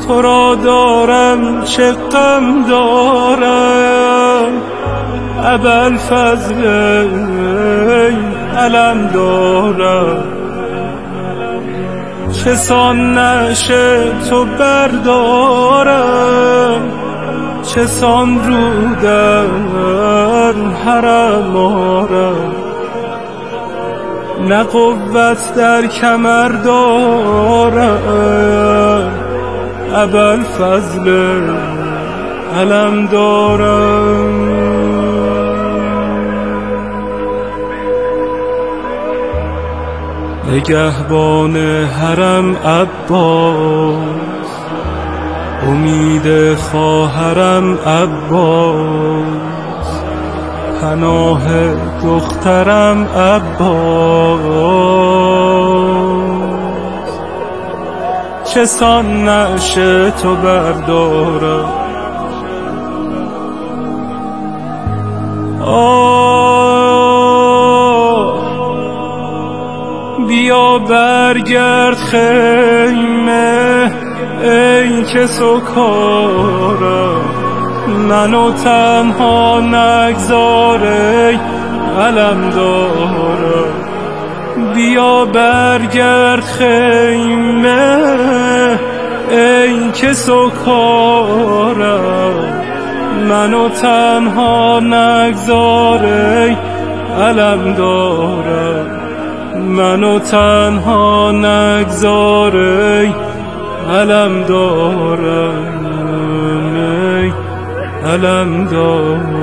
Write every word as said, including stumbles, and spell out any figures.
تو را دارم چه غم دارم، ابوالفضل علم دارم. چه سان نعش تو بردارم، چه سان رو در حرم آرم. نه قوت در کمر دارم، ابوالفضل علم دارم. نگهبان حرم عباس، امید خواهرم عباس، پناه دخترم عباس. چه سان نعش تو بردارم، بیا برگرد خیمه ای که سکارم، منو تنها نگذار ای علم دارم. بیا برگرد خیمه ای که سکارم، منو تنها نگذار ای علم دارم. منو تنها نگذار ای علم دارم، ای علم دارم.